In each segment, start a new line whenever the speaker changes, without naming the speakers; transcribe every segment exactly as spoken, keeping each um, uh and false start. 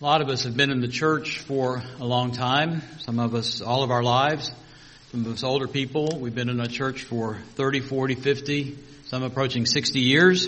A lot of us have been in the church for a long time. Some of us all of our lives. Some of us older people, we've been in a church for thirty, forty, fifty, some approaching sixty years.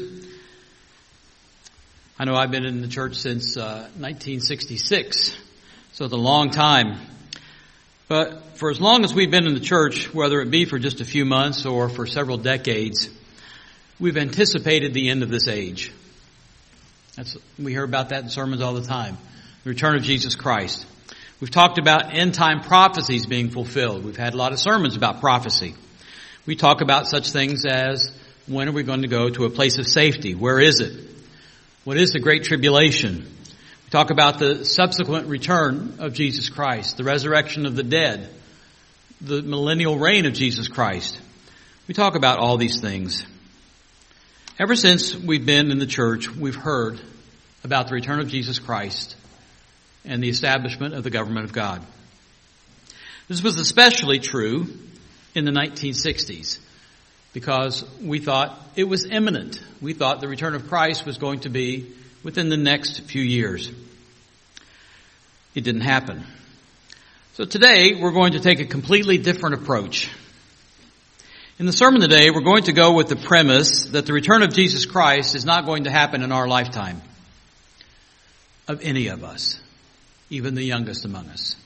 I know I've been in the church since uh, nineteen sixty-six, so it's a long time. But for as long as we've been in the church, whether it be for just a few months or for several decades, we've anticipated the end of this age. That's, we hear about that in sermons all the time. The return of Jesus Christ. We've talked about end-time prophecies being fulfilled. We've had a lot of sermons about prophecy. We talk about such things as, when are we going to go to a place of safety? Where is it? What is the Great Tribulation? We talk about the subsequent return of Jesus Christ, the resurrection of the dead, the millennial reign of Jesus Christ. We talk about all these things. Ever since we've been in the church, we've heard about the return of Jesus Christ and the establishment of the government of God. This was especially true in the nineteen sixties because we thought it was imminent. We thought the return of Christ was going to be within the next few years. It didn't happen. So today we're going to take a completely different approach. In the sermon today, we're going to go with the premise that the return of Jesus Christ is not going to happen in our lifetime of any of us, even the youngest among us.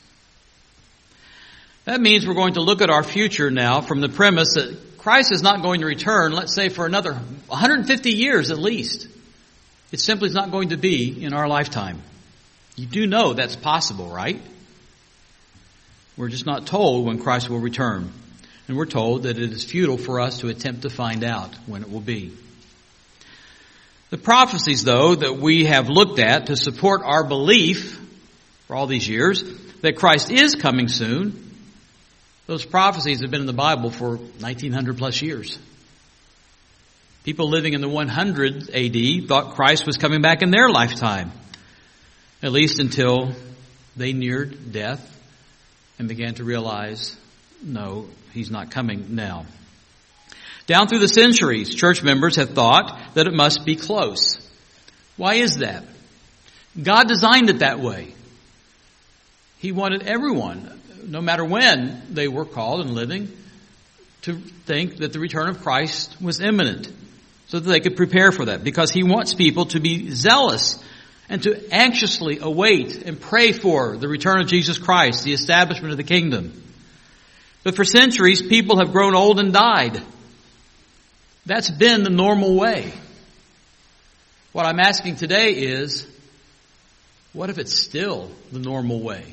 That means we're going to look at our future now from the premise that Christ is not going to return, let's say, for another one hundred fifty years at least. It simply is not going to be in our lifetime. You do know that's possible, right? We're just not told when Christ will return. And we're told that it is futile for us to attempt to find out when it will be. The prophecies, though, that we have looked at to support our belief for all these years that Christ is coming soon, those prophecies have been in the Bible for nineteen hundred plus years. People living in the one hundred A D thought Christ was coming back in their lifetime, at least until they neared death and began to realize, no, he's not coming now. Down through the centuries, church members have thought that it must be close. Why is that? God designed it that way. He wanted everyone, no matter when they were called and living, to think that the return of Christ was imminent so that they could prepare for that, because he wants people to be zealous and to anxiously await and pray for the return of Jesus Christ, the establishment of the kingdom. But for centuries, people have grown old and died. That's been the normal way. What I'm asking today is, what if it's still the normal way?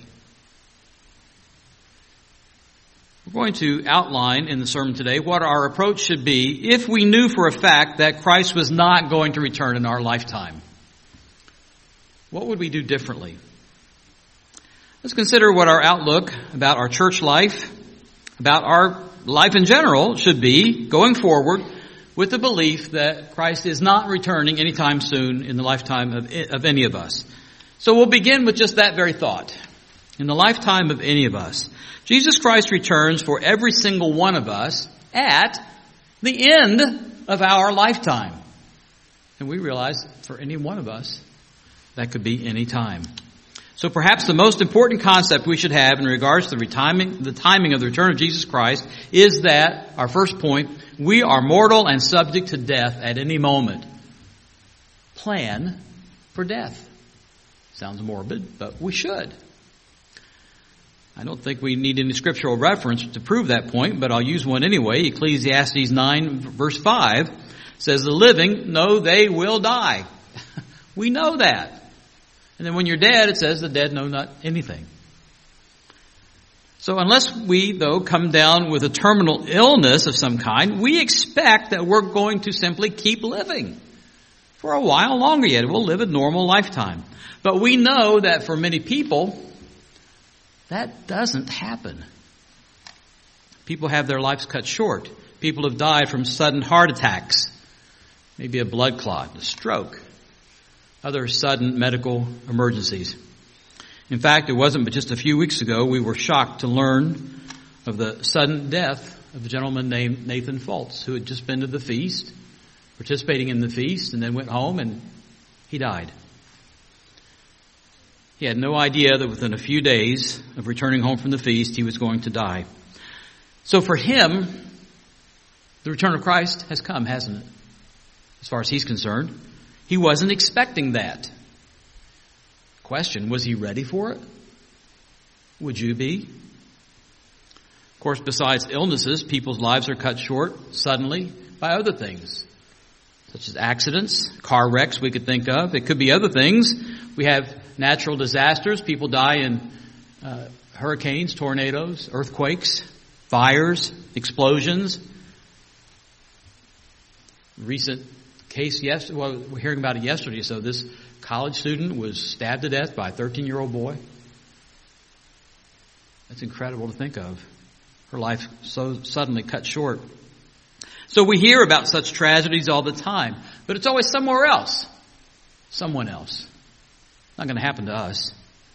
We're going to outline in the sermon today what our approach should be if we knew for a fact that Christ was not going to return in our lifetime. What would we do differently? Let's consider what our outlook about our church life, about our life in general, should be going forward with the belief that Christ is not returning anytime soon in the lifetime of, of any of us. So we'll begin with just that very thought. In the lifetime of any of us, Jesus Christ returns for every single one of us at the end of our lifetime. And we realize for any one of us, that could be any time. So perhaps the most important concept we should have in regards to the timing, the timing of the return of Jesus Christ is that, our first point, we are mortal and subject to death at any moment. Plan for death. Sounds morbid, but we should. I don't think we need any scriptural reference to prove that point, but I'll use one anyway. Ecclesiastes nine verse five says, the living know they will die. We know that. And then when you're dead, it says the dead know not anything. So unless we, though, come down with a terminal illness of some kind, we expect that we're going to simply keep living for a while longer yet. We'll live a normal lifetime. But we know that for many people, that doesn't happen. People have their lives cut short. People have died from sudden heart attacks, maybe a blood clot, a stroke, other sudden medical emergencies. In fact, it wasn't but just a few weeks ago we were shocked to learn of the sudden death of a gentleman named Nathan Fultz, who had just been to the feast, participating in the feast, and then went home and he died. He had no idea that within a few days of returning home from the feast, he was going to die. So for him, the return of Christ has come, hasn't it? As far as he's concerned. He wasn't expecting that. Question, was he ready for it? Would you be? Of course, besides illnesses, people's lives are cut short suddenly by other things, such as accidents, car wrecks we could think of. It could be other things. We have natural disasters. People die in uh, hurricanes, tornadoes, earthquakes, fires, explosions. Recent case, yes, well, we're hearing about it yesterday. So this college student was stabbed to death by a thirteen-year-old boy. That's incredible to think of. Her life so suddenly cut short. So we hear about such tragedies all the time, but it's always somewhere else. Someone else. Not going to happen to us.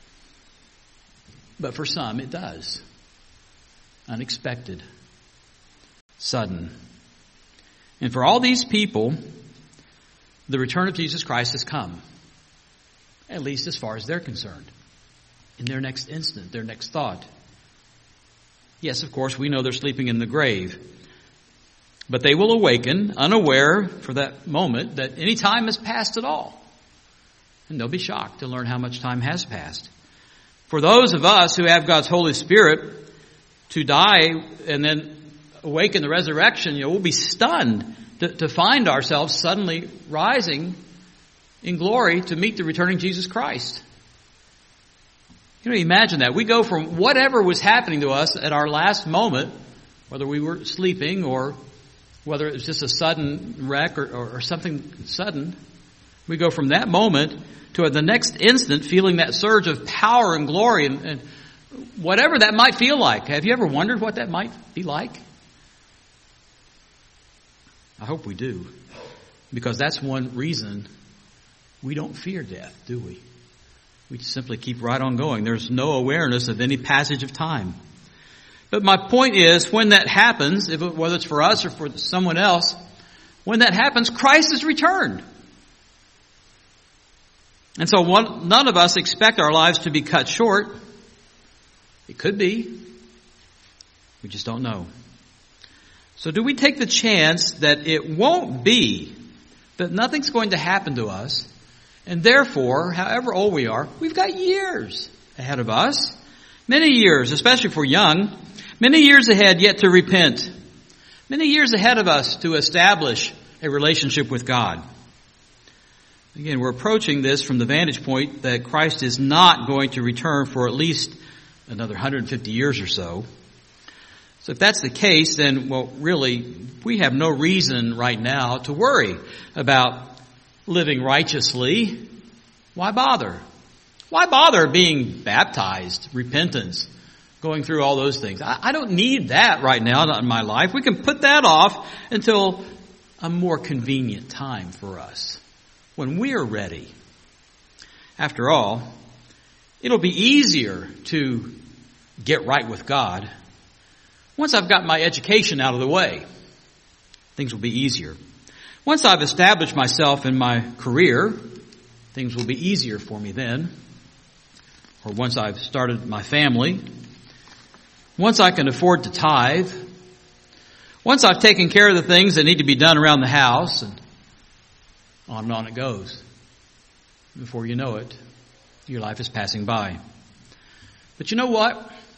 But for some, it does. Unexpected. Sudden. And for all these people, the return of Jesus Christ has come. At least as far as they're concerned. In their next instant, their next thought. Yes, of course, we know they're sleeping in the grave. But they will awaken, unaware for that moment that any time has passed at all. And they'll be shocked to learn how much time has passed. For those of us who have God's Holy Spirit, to die and then awaken the resurrection, you know, we'll be stunned to, to find ourselves suddenly rising in glory to meet the returning Jesus Christ. You know, imagine that. We go from whatever was happening to us at our last moment, whether we were sleeping or whether it was just a sudden wreck or, or, or something sudden. We go from that moment to the next instant feeling that surge of power and glory and, and whatever that might feel like. Have you ever wondered what that might be like? I hope we do. Because that's one reason we don't fear death, do we? We simply keep right on going. There's no awareness of any passage of time. But my point is, when that happens, if it, whether it's for us or for someone else, when that happens, Christ is returned. And so one, none of us expect our lives to be cut short. It could be. We just don't know. So do we take the chance that it won't be, that nothing's going to happen to us, and therefore, however old we are, we've got years ahead of us. Many years, especially for young. Many years ahead yet to repent. Many years ahead of us to establish a relationship with God. Again, we're approaching this from the vantage point that Christ is not going to return for at least another one hundred fifty years or so. So if that's the case, then, well, really, we have no reason right now to worry about living righteously. Why bother? Why bother being baptized, repentance, going through all those things? I, I don't need that right now, not in my life. We can put that off until a more convenient time for us, when we're ready. After all, it'll be easier to get right with God once I've got my education out of the way. Things will be easier. Once I've established myself in my career, things will be easier for me then. Or once I've started my family. Once I can afford to tithe. Once I've taken care of the things that need to be done around the house. And on and on it goes. Before you know it, your life is passing by. But you know what?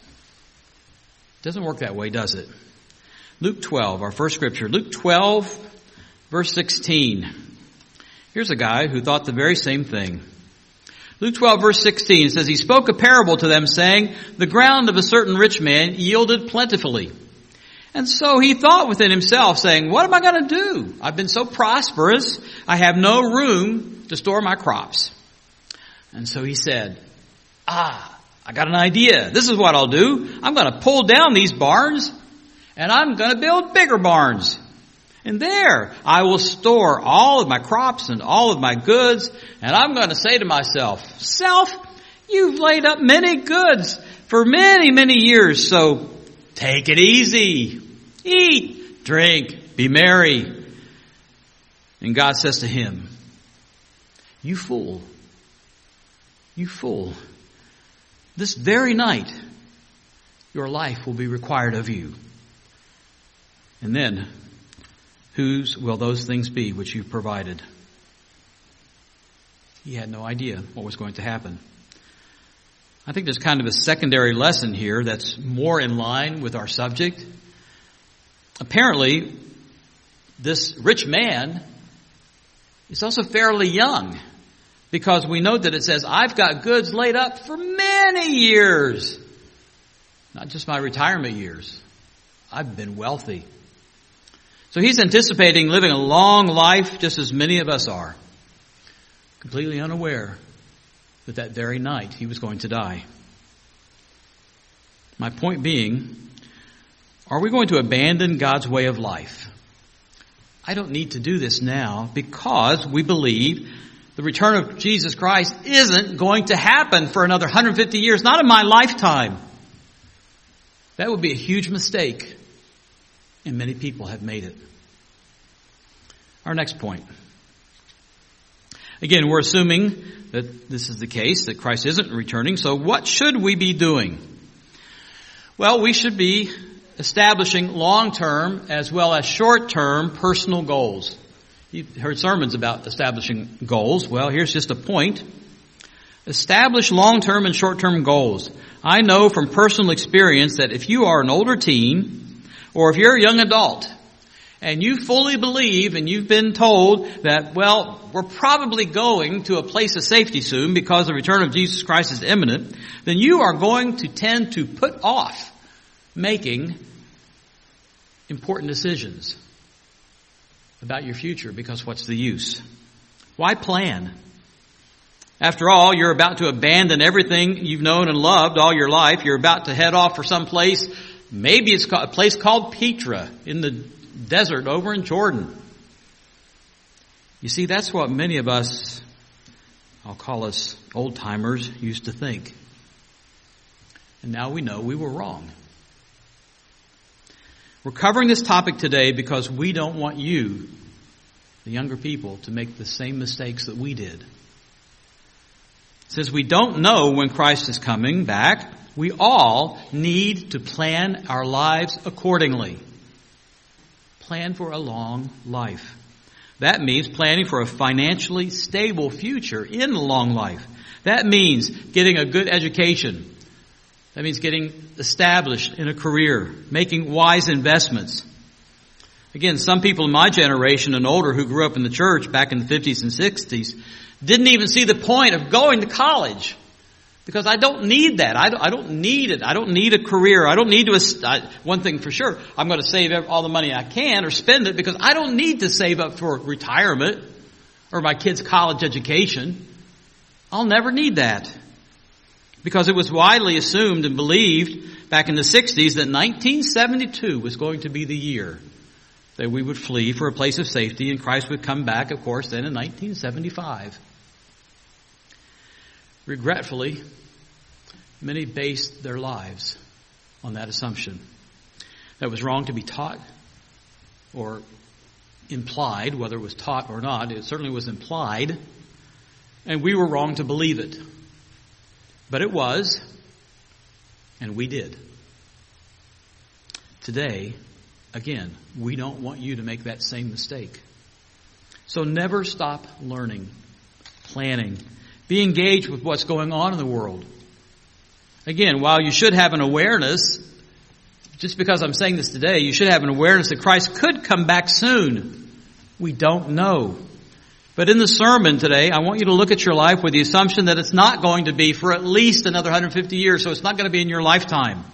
It doesn't work that way, does it? Luke twelve, our first scripture. Luke twelve, verse sixteen. Here's a guy who thought the very same thing. Luke twelve, verse sixteen says, he spoke a parable to them, saying, the ground of a certain rich man yielded plentifully. And so he thought within himself, saying, what am I going to do? I've been so prosperous, I have no room to store my crops. And so he said, ah, I got an idea. This is what I'll do. I'm going to pull down these barns, and I'm going to build bigger barns. And there I will store all of my crops and all of my goods. And I'm going to say to myself, self, you've laid up many goods for many, many years. So take it easy. Eat, drink, be merry. And God says to him, you fool. You fool. This very night, your life will be required of you. And then, whose will those things be which you've provided? He had no idea what was going to happen. I think there's kind of a secondary lesson here that's more in line with our subject. Apparently, this rich man is also fairly young, because we note that it says, I've got goods laid up for many years. Not just my retirement years. I've been wealthy. So he's anticipating living a long life just as many of us are. Completely unaware that that very night he was going to die. My point being, are we going to abandon God's way of life? I don't need to do this now because we believe the return of Jesus Christ isn't going to happen for another one hundred fifty years, not in my lifetime. That would be a huge mistake, and many people have made it. Our next point. Again, we're assuming that this is the case, that Christ isn't returning, so what should we be doing? Well, we should be establishing long-term as well as short-term personal goals. You've heard sermons about establishing goals. Well, here's just a point. Establish long-term and short-term goals. I know from personal experience that if you are an older teen, or if you're a young adult, and you fully believe and you've been told that, well, we're probably going to a place of safety soon because the return of Jesus Christ is imminent, then you are going to tend to put off making important decisions about your future, because what's the use? Why plan? After all, you're about to abandon everything you've known and loved all your life. You're about to head off for some place. Maybe it's a place called Petra in the desert over in Jordan. You see, that's what many of us, I'll call us old timers, used to think. And now we know we were wrong. We're covering this topic today because we don't want you, the younger people, to make the same mistakes that we did. Since we don't know when Christ is coming back, we all need to plan our lives accordingly. Plan for a long life. That means planning for a financially stable future in the long life. That means getting a good education. That means getting established in a career, making wise investments. Again, some people in my generation and older who grew up in the church back in the fifties and sixties didn't even see the point of going to college. Because I don't need that. I don't, I don't need it. I don't need a career. I don't need to, I, one thing for sure, I'm going to save all the money I can or spend it because I don't need to save up for retirement or my kid's college education. I'll never need that. Because it was widely assumed and believed back in the sixties that nineteen seventy-two was going to be the year that we would flee for a place of safety, and Christ would come back, of course, then in nineteen seventy-five. Regretfully, many based their lives on that assumption. That was wrong to be taught or implied, whether it was taught or not. It certainly was implied, and we were wrong to believe it. But it was, and we did. Today, again, we don't want you to make that same mistake. So never stop learning, planning. Be engaged with what's going on in the world. Again, while you should have an awareness, just because I'm saying this today, you should have an awareness that Christ could come back soon. We don't know. But in the sermon today, I want you to look at your life with the assumption that it's not going to be for at least another one hundred fifty years, so it's not going to be in your lifetime.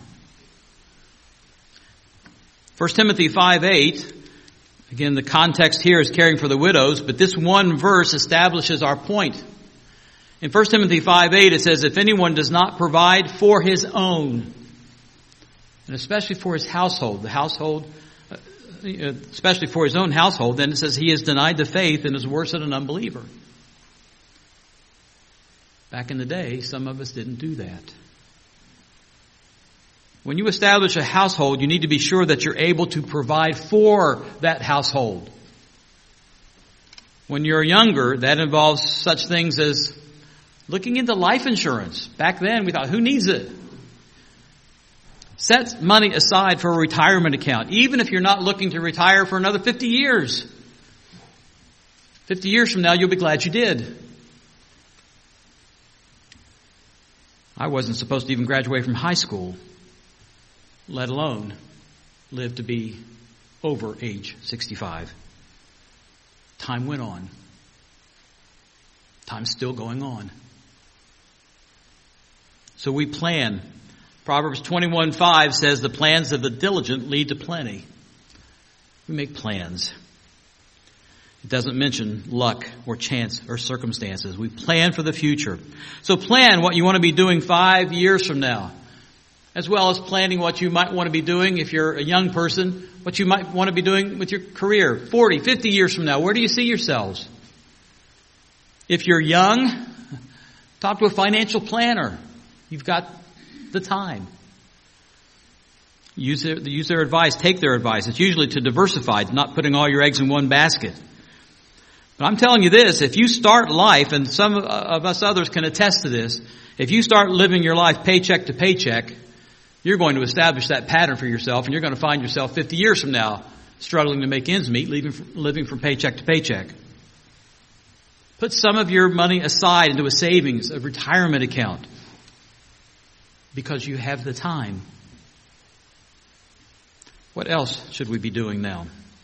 First Timothy five eight, again, the context here is caring for the widows, but this one verse establishes our point. In First Timothy five eight, it says, if anyone does not provide for his own, and especially for his household, the household, especially for his own household, then it says he has denied the faith and is worse than an unbeliever. Back in the day, some of us didn't do that. When you establish a household, you need to be sure that you're able to provide for that household. When you're younger, that involves such things as Looking into life insurance. Back then we thought, who needs it? Set money aside for a retirement account, even if you're not looking to retire for another fifty years. fifty years from now, you'll be glad you did. I wasn't supposed to even graduate from high school, let alone live to be over age sixty-five. Time went on. Time's still going on. So we plan. Proverbs twenty-one five says the plans of the diligent lead to plenty. We make plans. It doesn't mention luck or chance or circumstances. We plan for the future. So plan what you want to be doing five years from now, as well as planning what you might want to be doing if you're a young person, what you might want to be doing with your career forty, fifty years from now. Where do you see yourselves? If you're young, talk to a financial planner. You've got the time. Use their, use their advice. Take their advice. It's usually to diversify, not putting all your eggs in one basket. But I'm telling you this, if you start life, and some of us others can attest to this, if you start living your life paycheck to paycheck, you're going to establish that pattern for yourself, and you're going to find yourself fifty years from now struggling to make ends meet, living from, living from paycheck to paycheck. Put some of your money aside into a savings, a retirement account, because you have the time. What else should we be doing now?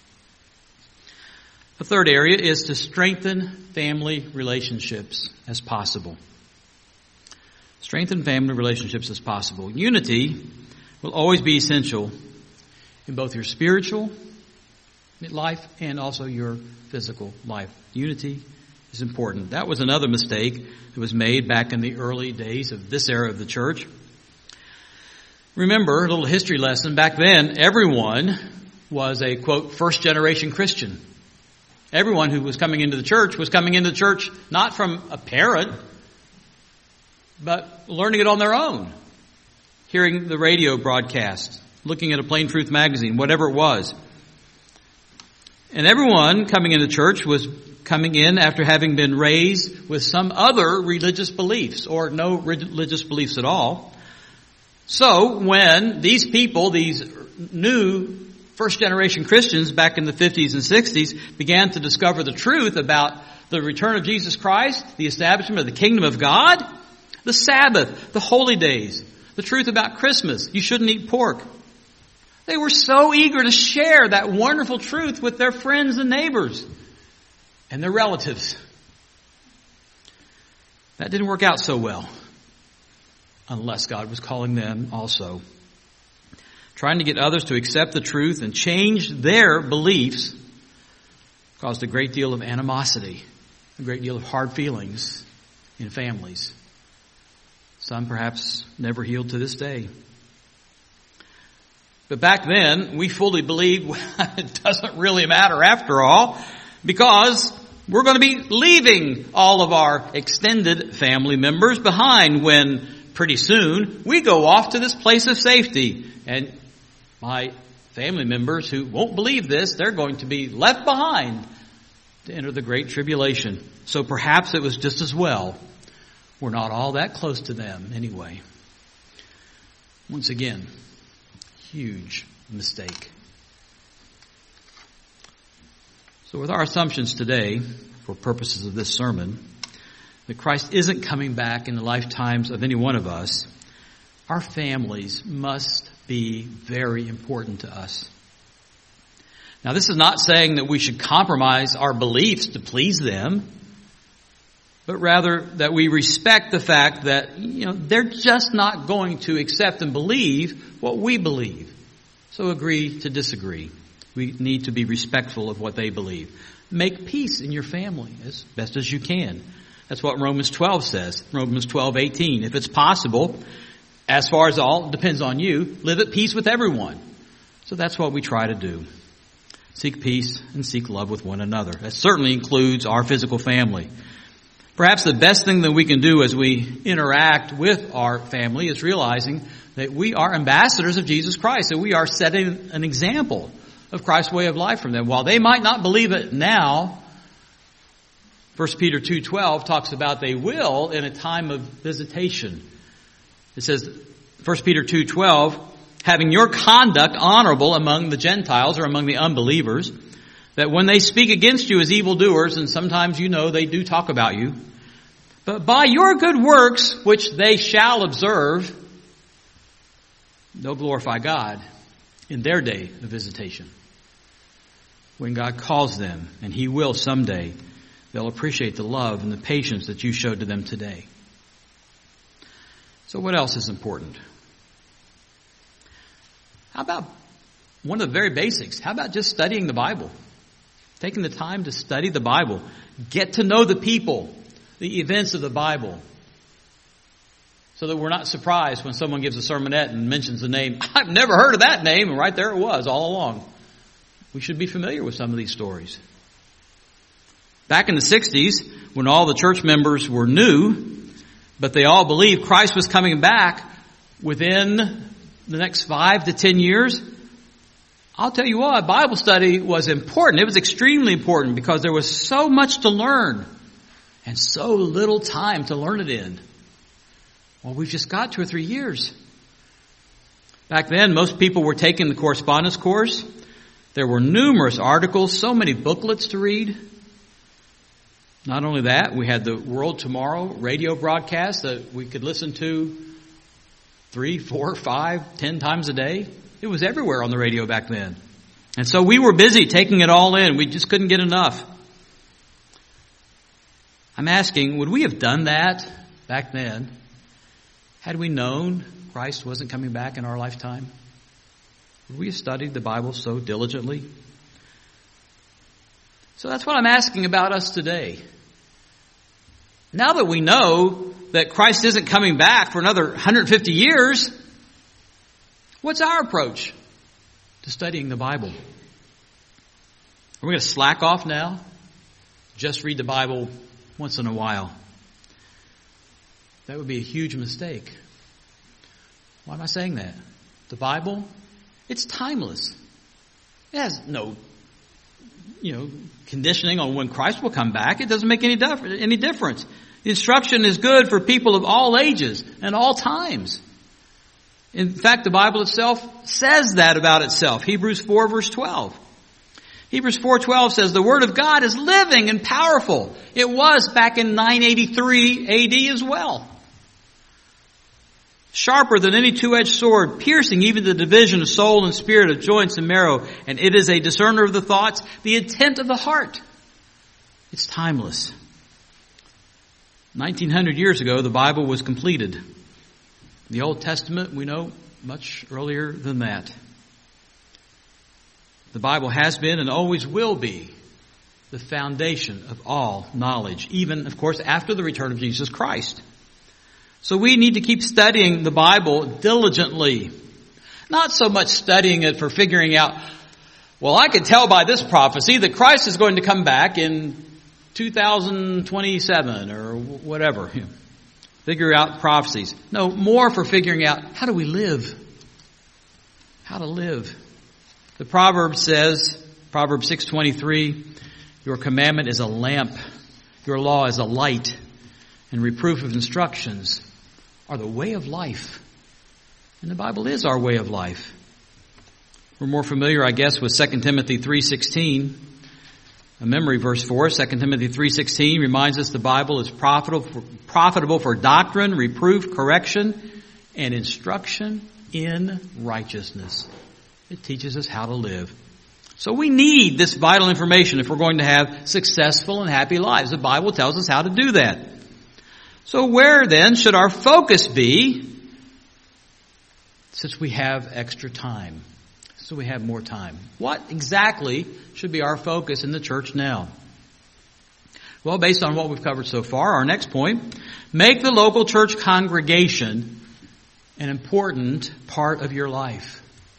The third area is to strengthen family relationships as possible. Strengthen family relationships as possible. Unity will always be essential in both your spiritual life and also your physical life. Unity is important. That was another mistake that was made back in the early days of this era of the church. Remember, a little history lesson, back then everyone was a, quote, first generation Christian. Everyone who was coming into the church was coming into the church not from a parent, but learning it on their own. Hearing the radio broadcast, looking at a Plain Truth magazine, whatever it was. And everyone coming into church was coming in after having been raised with some other religious beliefs or no religious beliefs at all. So when these people, these new first generation Christians back in the fifties and sixties began to discover the truth about the return of Jesus Christ, the establishment of the kingdom of God, the Sabbath, the holy days, the truth about Christmas, you shouldn't eat pork. They were so eager to share that wonderful truth with their friends and neighbors and their relatives. That didn't work out so well, unless God was calling them also. Trying to get others to accept the truth and change their beliefs caused a great deal of animosity, a great deal of hard feelings in families. Some perhaps never healed to this day. But back then, we fully believed it doesn't really matter after all, because we're going to be leaving all of our extended family members behind when pretty soon we go off to this place of safety. And my family members who won't believe this, they're going to be left behind to enter the great tribulation. So perhaps it was just as well we're not all that close to them anyway. Once again, huge mistake. So with our assumptions today, for purposes of this sermon, that Christ isn't coming back in the lifetimes of any one of us, our families must be very important to us. Now, this is not saying that we should compromise our beliefs to please them, but rather that we respect the fact that, you know, they're just not going to accept and believe what we believe. So agree to disagree. We need to be respectful of what they believe. Make peace in your family as best as you can. That's what Romans twelve says. Romans twelve eighteen. If it's possible, as far as all depends on you, live at peace with everyone. So that's what we try to do. Seek peace and seek love with one another. That certainly includes our physical family. Perhaps the best thing that we can do as we interact with our family is realizing that we are ambassadors of Jesus Christ, that we are setting an example of Christ's way of life from them. While they might not believe it now, First Peter two twelve talks about they will in a time of visitation. It says, First Peter two twelve, having your conduct honorable among the Gentiles or among the unbelievers, that when they speak against you as evildoers, and sometimes you know they do talk about you, but by your good works, which they shall observe, they'll glorify God in their day of visitation. When God calls them, and He will someday, they'll appreciate the love and the patience that you showed to them today. So what else is important? How about one of the very basics? How about just studying the Bible? Taking the time to study the Bible. Get to know the people, the events of the Bible. So that we're not surprised when someone gives a sermonette and mentions the name. I've never heard of that name, and right there it was all along. We should be familiar with some of these stories. Back in the sixties, when all the church members were new, but they all believed Christ was coming back within the next five to ten years, I'll tell you what, Bible study was important. It was extremely important because there was so much to learn and so little time to learn it in. Well, we've just got two or three years. Back then, most people were taking the correspondence course. There were numerous articles, so many booklets to read. Not only that, we had the World Tomorrow radio broadcast that we could listen to three, four, five, ten times a day. It was everywhere on the radio back then. And so we were busy taking it all in. We just couldn't get enough. I'm asking, would we have done that back then had we known Christ wasn't coming back in our lifetime? Would we have studied the Bible so diligently? So that's what I'm asking about us today. Now that we know that Christ isn't coming back for another one hundred fifty years, what's our approach to studying the Bible? Are we going to slack off now? Just read the Bible once in a while? That would be a huge mistake. Why am I saying that? The Bible, it's timeless. It has no, you know, conditioning on when Christ will come back. It doesn't make any dif- any difference. The instruction is good for people of all ages and all times. In fact, the Bible itself says that about itself. Hebrews four verse twelve. Hebrews four twelve says the Word of God is living and powerful. It was back in nine eighty-three A D as well. Sharper than any two-edged sword, piercing even the division of soul and spirit, of joints and marrow. And it is a discerner of the thoughts, the intent of the heart. It's timeless. nineteen hundred years ago, the Bible was completed. The Old Testament, we know, much earlier than that. The Bible has been and always will be the foundation of all knowledge, even, of course, after the return of Jesus Christ. So we need to keep studying the Bible diligently. Not so much studying it for figuring out, well, I can tell by this prophecy that Christ is going to come back in two thousand twenty-seven or whatever. Figure out prophecies. No, more for figuring out how do we live? How to live. The Proverbs says, Proverbs six twenty-three, your commandment is a lamp, your law is a light, and reproof of instructions are the way of life. And the Bible is our way of life. We're more familiar, I guess, with Second Timothy three sixteen. A memory verse for us. Second Timothy three sixteen reminds us the Bible is profitable for, profitable for doctrine, reproof, correction, and instruction in righteousness. It teaches us how to live. So we need this vital information if we're going to have successful and happy lives. The Bible tells us how to do that. So where then should our focus be since we have extra time? So we have more time. What exactly should be our focus in the church now? Well, based on what we've covered so far, our next point, make the local church congregation an important part of your life.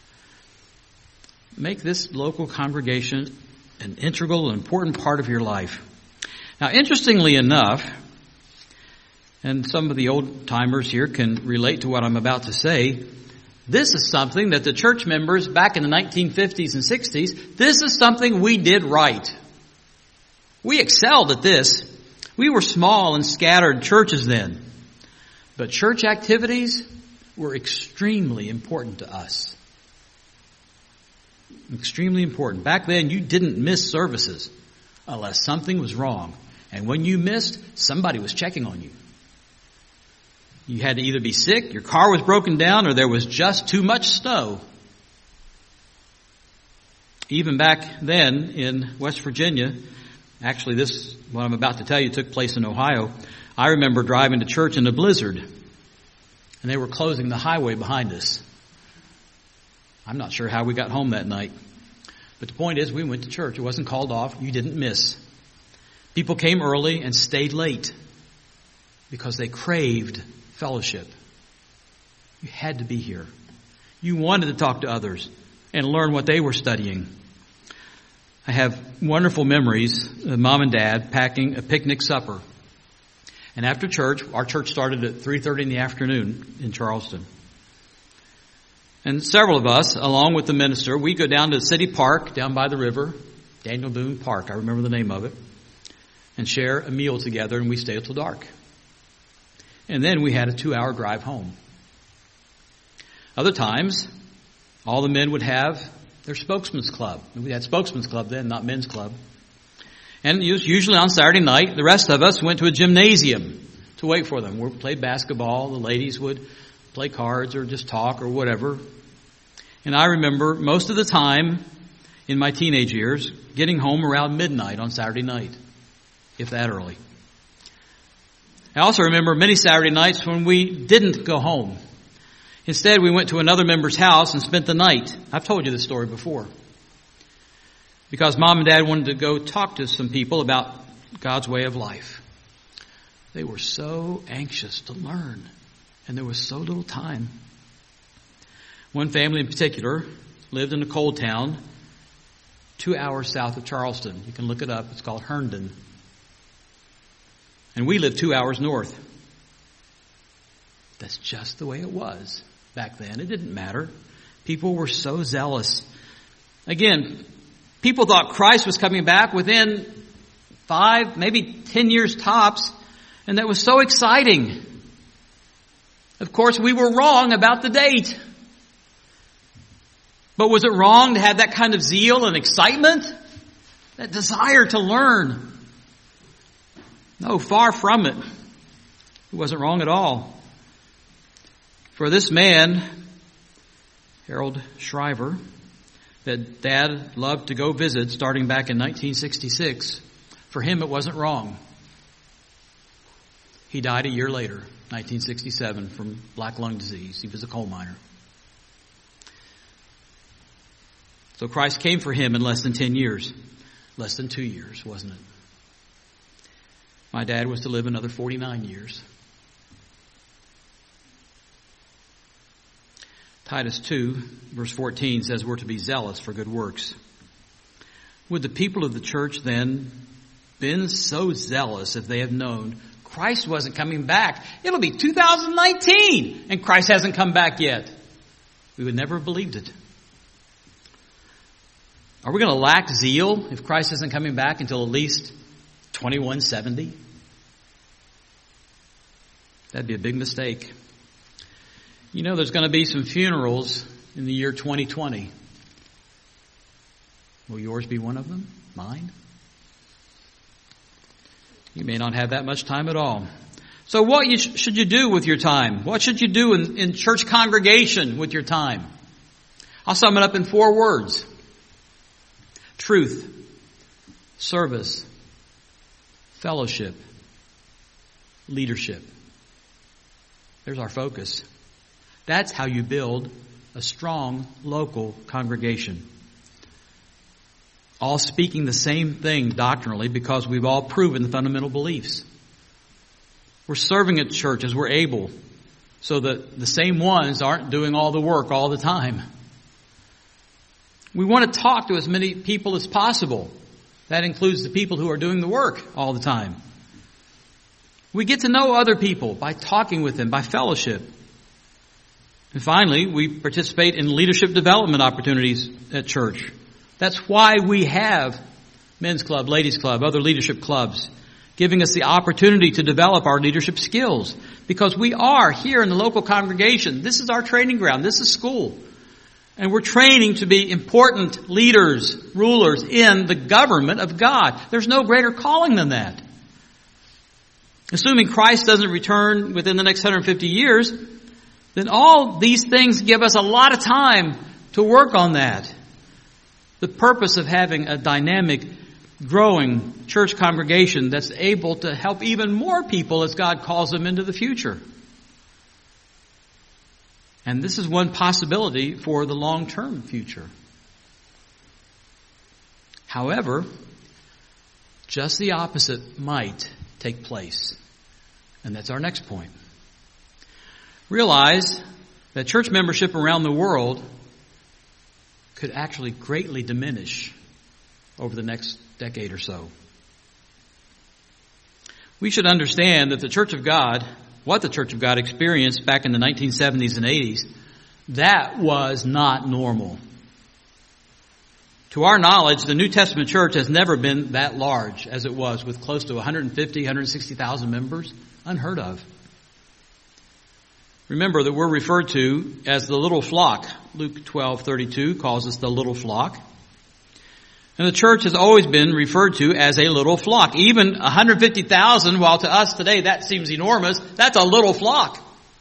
Make this local congregation an integral and important part of your life. Now, interestingly enough, and some of the old timers here can relate to what I'm about to say, this is something that the church members back in the nineteen fifties and sixties, this is something we did right. We excelled at this. We were small and scattered churches then, but church activities were extremely important to us. Extremely important. Back then, you didn't miss services unless something was wrong. And when you missed, somebody was checking on you. You had to either be sick, your car was broken down, or there was just too much snow. Even back then in West Virginia, actually this, what I'm about to tell you, took place in Ohio. I remember driving to church in a blizzard, and they were closing the highway behind us. I'm not sure how we got home that night. But the point is, we went to church. It wasn't called off. You didn't miss. People came early and stayed late because they craved fellowship. You had to be here. You wanted to talk to others and learn what they were studying. I have wonderful memories of Mom and Dad packing a picnic supper. And after church, our church started at three thirty in the afternoon in Charleston. And several of us, along with the minister, we go down to the city park down by the river, Daniel Boone Park, I remember the name of it, and share a meal together, and we stay until dark. And then we had a two-hour drive home. Other times, all the men would have their spokesman's club. We had spokesman's club then, not men's club. And usually on Saturday night, the rest of us went to a gymnasium to wait for them. We played basketball. The ladies would play cards or just talk or whatever. And I remember most of the time in my teenage years getting home around midnight on Saturday night, if that early. I also remember many Saturday nights when we didn't go home. Instead, we went to another member's house and spent the night. I've told you this story before. Because Mom and Dad wanted to go talk to some people about God's way of life. They were so anxious to learn, and there was so little time. One family in particular lived in a coal town two hours south of Charleston. You can look it up. It's called Herndon. And we lived two hours north. That's just the way it was back then. It didn't matter. People were so zealous. Again, people thought Christ was coming back within five, maybe ten years tops, and that was so exciting. Of course, we were wrong about the date. But was it wrong to have that kind of zeal and excitement? That desire to learn? No, far from it. It wasn't wrong at all. For this man, Harold Shriver, that Dad loved to go visit starting back in nineteen sixty-six, for him it wasn't wrong. He died a year later, nineteen sixty-seven, from black lung disease. He was a coal miner. So Christ came for him in less than ten years. Less than two years, wasn't it? My dad was to live another forty-nine years. Titus two, verse fourteen says we're to be zealous for good works. Would the people of the church then been so zealous if they had known Christ wasn't coming back? It'll be two thousand nineteen and Christ hasn't come back yet. We would never have believed it. Are we going to lack zeal if Christ isn't coming back until at least twenty-one seventy? That'd be a big mistake. You know, there's going to be some funerals in the year twenty twenty. Will yours be one of them? Mine? You may not have that much time at all. So what you sh- should you do with your time? What should you do in, in church congregation with your time? I'll sum it up in four words. Truth, service, fellowship, leadership. There's our focus. That's how you build a strong local congregation. All speaking the same thing doctrinally because we've all proven the fundamental beliefs. We're serving at church as we're able so that the same ones aren't doing all the work all the time. We want to talk to as many people as possible. That includes the people who are doing the work all the time. We get to know other people by talking with them, by fellowship. And finally, we participate in leadership development opportunities at church. That's why we have men's club, ladies club, other leadership clubs. giving us the opportunity to develop our leadership skills. Because we are here in the local congregation. This is our training ground. This is school. And we're training to be important leaders, rulers in the government of God. There's no greater calling than that. Assuming Christ doesn't return within the next one hundred fifty years, then all these things give us a lot of time to work on that. The purpose of having a dynamic, growing church congregation that's able to help even more people as God calls them into the future. And this is one possibility for the long-term future. However, just the opposite might take place. And that's our next point. Realize that church membership around the world could actually greatly diminish over the next decade or so. We should understand that the Church of God, what the Church of God experienced back in the nineteen seventies and eighties, that was not normal. To our knowledge, the New Testament church has never been that large as it was, with close to one hundred fifty, one hundred sixty thousand members. Unheard of. Remember that we're referred to as the little flock. Luke twelve thirty-two calls us the little flock. And the church has always been referred to as a little flock. Even one hundred fifty thousand, while to us today that seems enormous, that's a little flock.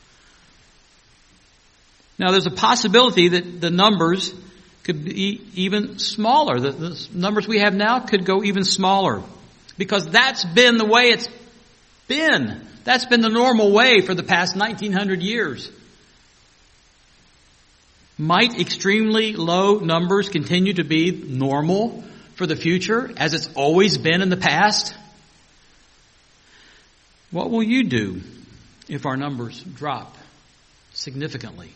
Now there's a possibility that the numbers could be even smaller. The, the numbers we have now could go even smaller. Because that's been the way it's been. That's been the normal way for the past nineteen hundred years. Might extremely low numbers continue to be normal for the future, as it's always been in the past? What will you do if our numbers drop significantly?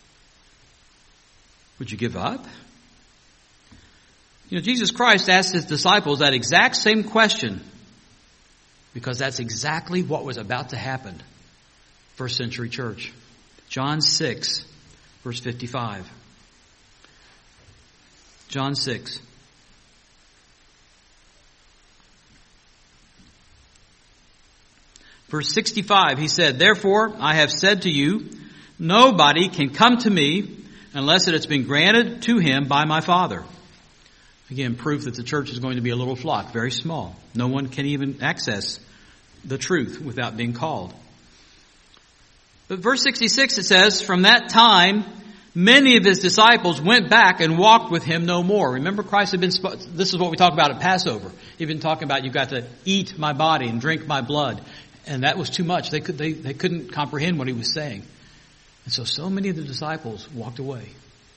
Would you give up? You know, Jesus Christ asked his disciples that exact same question, because that's exactly what was about to happen. First century church. John six, verse fifty-five. John six. Verse sixty-five, he said, "Therefore I have said to you, nobody can come to me unless it has been granted to him by my Father." Again, proof that the church is going to be a little flock, very small. No one can even access the truth without being called. But verse sixty-six, it says, "From that time, many of his disciples went back and walked with him no more." Remember, Christ had been, this is what we talk about at Passover. He'd been talking about, you've got to eat my body and drink my blood. And that was too much. They could, they, they couldn't comprehend what he was saying. And so, so many of the disciples walked away.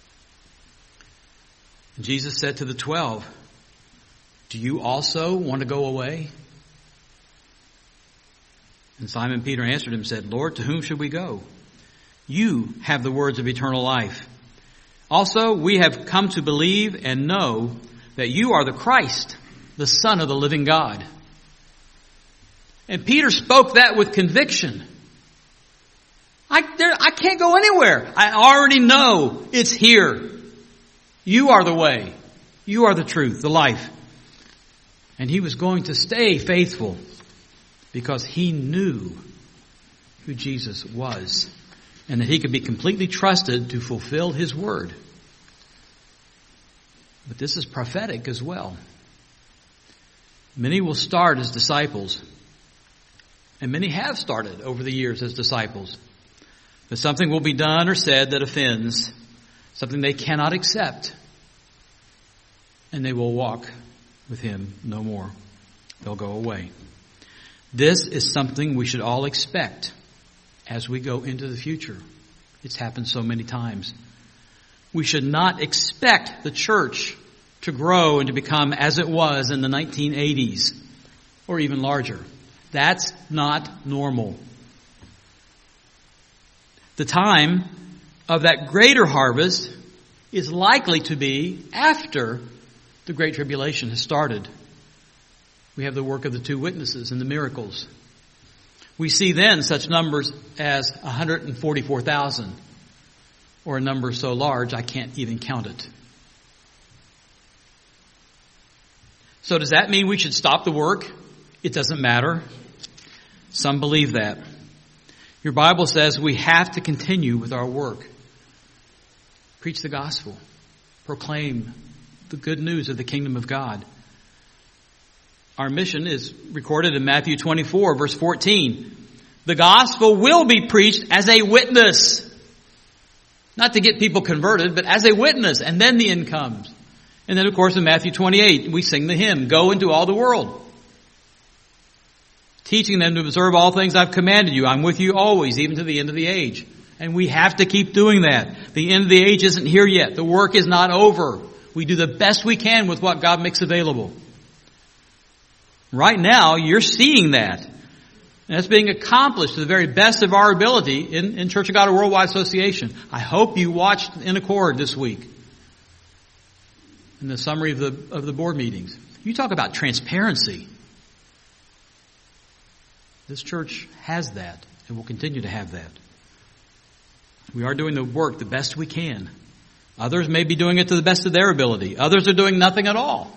And Jesus said to the twelve, "Do you also want to go away?" And Simon Peter answered him and said, "Lord, to whom should we go? You have the words of eternal life. Also, we have come to believe and know that you are the Christ, the Son of the living God." And Peter spoke that with conviction. I, there, I can't go anywhere. I already know it's here. You are the way. You are the truth, the life. And he was going to stay faithful because he knew who Jesus was and that he could be completely trusted to fulfill his word. But this is prophetic as well. Many will start as disciples, and many have started over the years as disciples. But something will be done or said that offends, something they cannot accept, and they will walk with him no more. They'll go away. This is something we should all expect as we go into the future. It's happened so many times. We should not expect the church to grow and to become as it was in the nineteen eighties or even larger. That's not normal. The time of that greater harvest is likely to be after the Great Tribulation has started. We have the work of the two witnesses and the miracles. We see then such numbers as one hundred forty-four thousand, or a number so large I can't even count it. So does that mean we should stop the work It doesn't matter. Some believe that. Your Bible says we have to continue with our work. Preach the gospel. Proclaim the good news of the kingdom of God. Our mission is recorded in Matthew twenty-four, verse fourteen. The gospel will be preached as a witness. Not to get people converted, but as a witness. And then the end comes. And then, of course, in Matthew twenty-eight, we sing the hymn, Go into all the world. Teaching them to observe all things I've commanded you. I'm with you always, even to the end of the age. And we have to keep doing that. The end of the age isn't here yet. The work is not over. We do the best we can with what God makes available. Right now, you're seeing that. And that's being accomplished to the very best of our ability in, in Church of God Worldwide Association. I hope you watched In Accord this week in the summary of the of the board meetings. You talk about transparency. This church has that and will continue to have that. We are doing the work the best we can. Others may be doing it to the best of their ability. Others are doing nothing at all.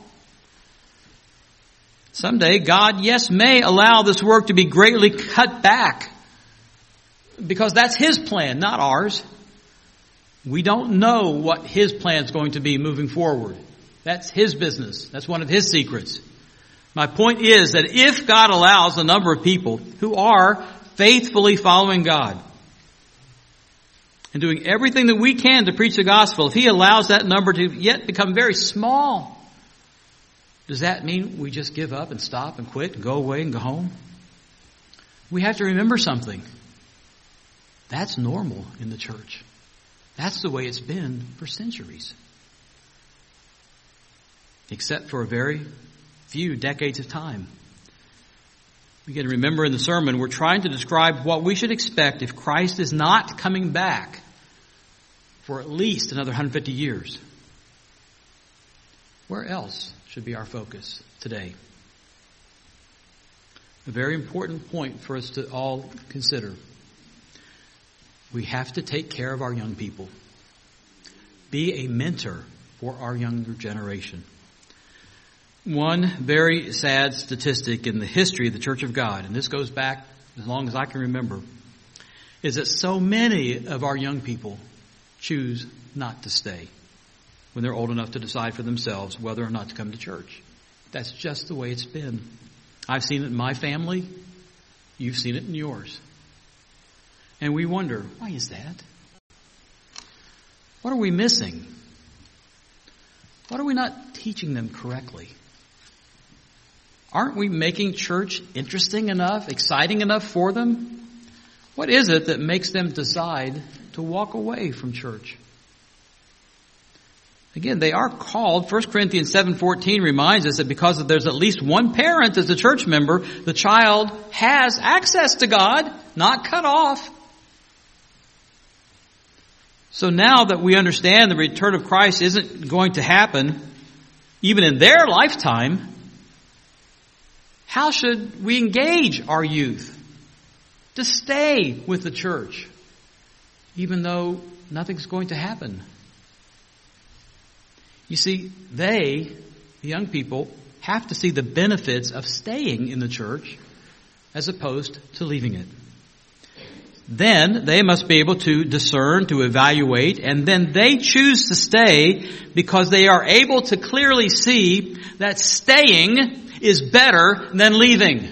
Someday, God, yes, may allow this work to be greatly cut back because that's His plan, not ours. We don't know what His plan is going to be moving forward. That's His business. That's one of His secrets. My point is that if God allows a number of people who are faithfully following God and doing everything that we can to preach the gospel, if He allows that number to yet become very small, does that mean we just give up and stop and quit and go away and go home? We have to remember something. That's normal in the church. That's the way it's been for centuries. Except for a very few decades of time. We can remember in the sermon, we're trying to describe what we should expect if Christ is not coming back for at least another one hundred fifty years. Where else should be our focus today? A very important point for us to all consider. We have to take care of our young people. Be a mentor for our younger generation. One very sad statistic in the history of the Church of God, and this goes back as long as I can remember, is that so many of our young people choose not to stay when they're old enough to decide for themselves whether or not to come to church. That's just the way it's been. I've seen it in my family. You've seen it in yours. And we wonder, why is that? What are we missing? What are we not teaching them correctly? Aren't we making church interesting enough, exciting enough for them? What is it that makes them decide to walk away from church? Again, they are called. First Corinthians seven fourteen reminds us that because there's at least one parent as a church member, the child has access to God, not cut off. So now that we understand the return of Christ isn't going to happen, even in their lifetime, how should we engage our youth to stay with the church, even though nothing's going to happen? You see, they, the young people, have to see the benefits of staying in the church as opposed to leaving it. Then they must be able to discern, to evaluate, and then they choose to stay because they are able to clearly see that staying is better than leaving.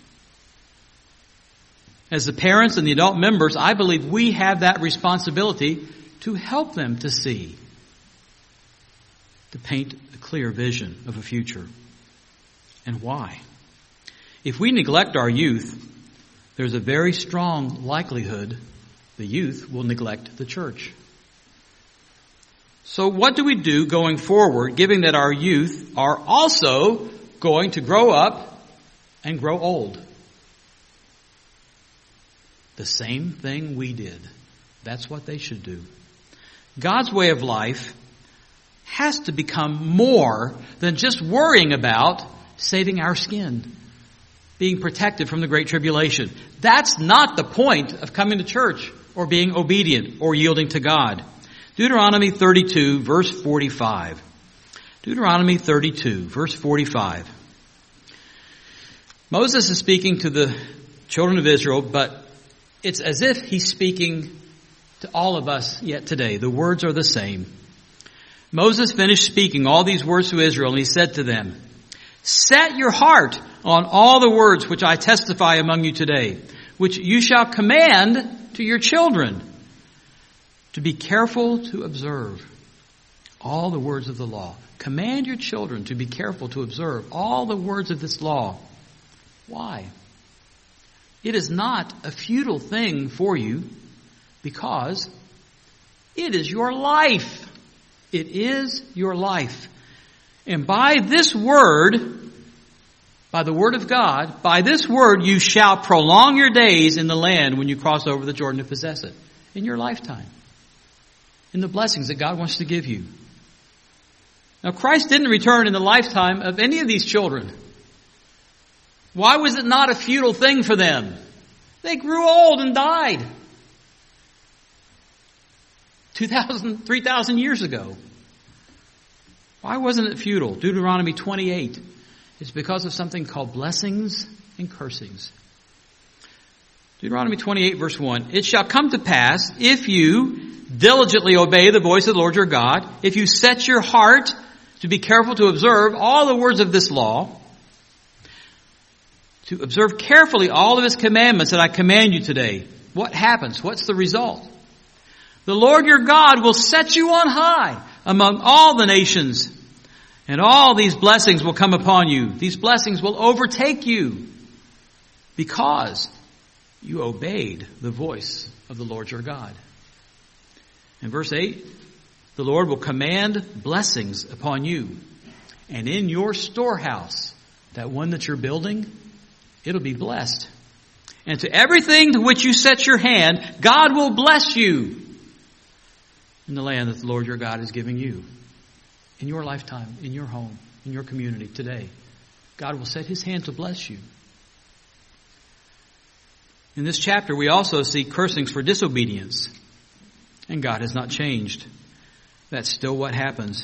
As the parents and the adult members, I believe we have that responsibility to help them to see, to paint a clear vision of a future. And why? If we neglect our youth, there's a very strong likelihood the youth will neglect the church. So what do we do going forward, given that our youth are also going to grow up and grow old? The same thing we did. That's what they should do. God's way of life has to become more than just worrying about saving our skin, being protected from the Great Tribulation. That's not the point of coming to church or being obedient or yielding to God. Deuteronomy thirty-two, verse forty-five. Deuteronomy thirty-two, verse forty-five. Moses is speaking to the children of Israel, but it's as if he's speaking to all of us yet today. The words are the same. Moses finished speaking all these words to Israel, and he said to them, "Set your heart on all the words which I testify among you today, which you shall command to your children, to be careful to observe all the words of the law." Command your children to be careful to observe all the words of this law. Why? It is not a futile thing for you, because it is your life. It is your life. And by this word, by the word of God, by this word you shall prolong your days in the land when you cross over the Jordan to possess it. In your lifetime. In the blessings that God wants to give you. Now, Christ didn't return in the lifetime of any of these children. Why was it not a futile thing for them? They grew old and died. two thousand, three thousand years ago. Why wasn't it futile? Deuteronomy twenty-eight. It's because of something called blessings and cursings. Deuteronomy twenty-eight verse one. "It shall come to pass, if you diligently obey the voice of the Lord your God, if you set your heart to be careful to observe all the words of this law, to observe carefully all of his commandments that I command you today." What happens? What's the result? "The Lord your God will set you on high among all the nations, and all these blessings will come upon you." These blessings will overtake you because you obeyed the voice of the Lord your God. In verse eight, "The Lord will command blessings upon you, and in your storehouse," that one that you're building, "it'll be blessed. And to everything to which you set your hand, God will bless you in the land that the Lord your God is giving you." In your lifetime, in your home, in your community today, God will set his hand to bless you. In this chapter, we also see cursings for disobedience. And God has not changed. That's still what happens.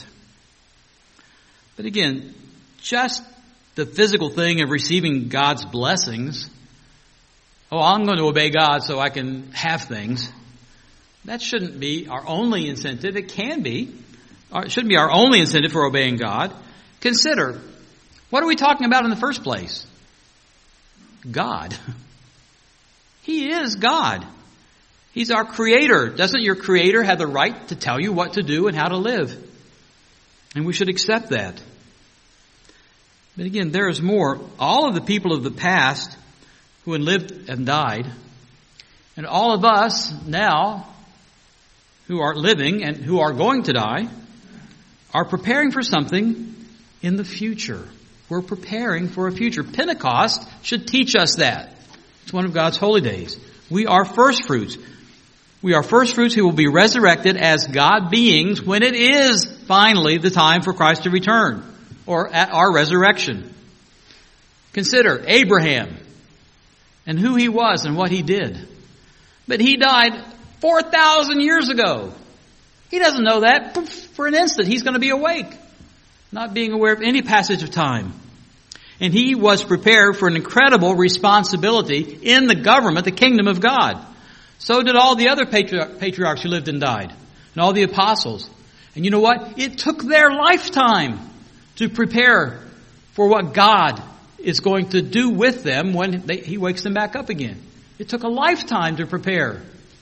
But again, just the physical thing of receiving God's blessings, oh, I'm going to obey God so I can have things, that shouldn't be our only incentive. It can be. It shouldn't be our only incentive for obeying God. Consider, what are we talking about in the first place? God. He is God. He's our creator. Doesn't your creator have the right to tell you what to do and how to live? And we should accept that. But again, there is more. All of the people of the past who had lived and died, and all of us now who are living and who are going to die, are preparing for something in the future. We're preparing for a future. Pentecost should teach us that. It's one of God's holy days. We are first fruits. We are first fruits who will be resurrected as God beings when it is finally the time for Christ to return, or at our resurrection. Consider Abraham and who he was and what he did. But he died four thousand years ago. He doesn't know that. For an instant, he's going to be awake, not being aware of any passage of time. And he was prepared for an incredible responsibility in the government, the kingdom of God. So did all the other patri- patriarchs who lived and died, and all the apostles. And you know what? It took their lifetime to prepare for what God is going to do with them when they, he wakes them back up again. It took a lifetime to prepare.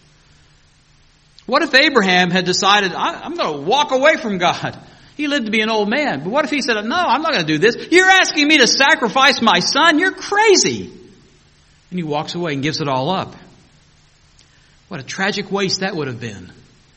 What if Abraham had decided, I'm going to walk away from God? He lived to be an old man. But what if he said, no, I'm not going to do this. You're asking me to sacrifice my son? You're crazy. And he walks away and gives it all up. What a tragic waste that would have been.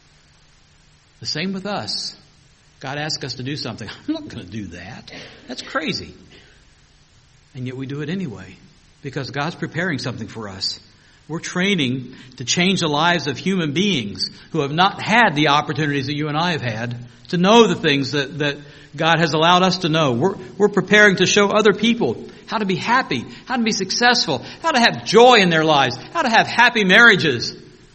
The same with us. God asks us to do something. I'm not going to do that. That's crazy. And yet we do it anyway, because God's preparing something for us. We're training to change the lives of human beings who have not had the opportunities that you and I have had to know the things that, that God has allowed us to know. We're, we're preparing to show other people how to be happy, how to be successful, how to have joy in their lives, how to have happy marriages.